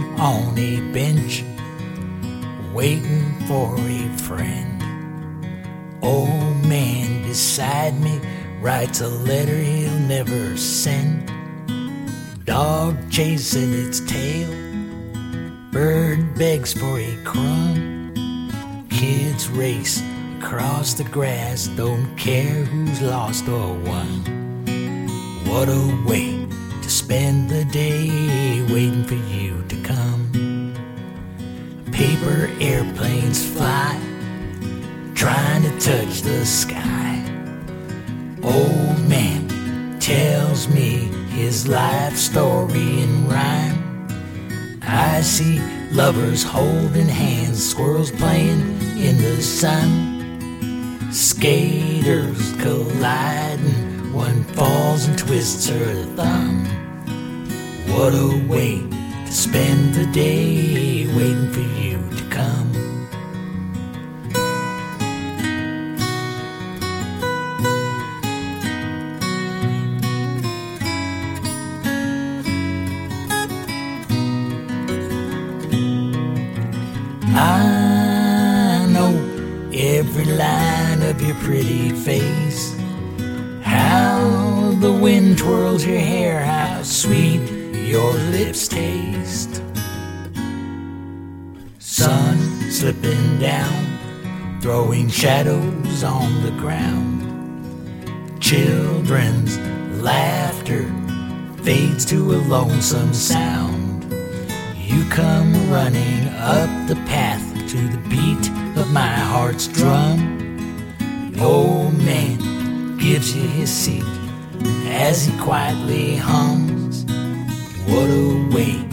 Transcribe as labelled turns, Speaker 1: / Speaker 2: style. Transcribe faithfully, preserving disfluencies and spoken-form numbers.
Speaker 1: on a bench, waiting for a friend. Old man beside me writes a letter he'll never send. Dog chasing its tail, bird begs for a crumb. Kids race across the grass, don't care who's lost or won. What a way to spend the day, waiting for you to come. Paper airplanes fly, trying to touch the sky. Old man tells me his life story in rhyme. I see lovers holding hands, squirrels playing in the sun, skaters colliding, one falls and twists her thumb. What a way to spend the day, waiting for you to come. I know every line of your pretty face, how the wind twirls your hair, how sweet your lips taste. Sun slipping down, throwing shadows on the ground. Children's laughter fades to a lonesome sound. You come running up the path to the beat of my heart's drum. The old man gives you his seat as he quietly hums. What a way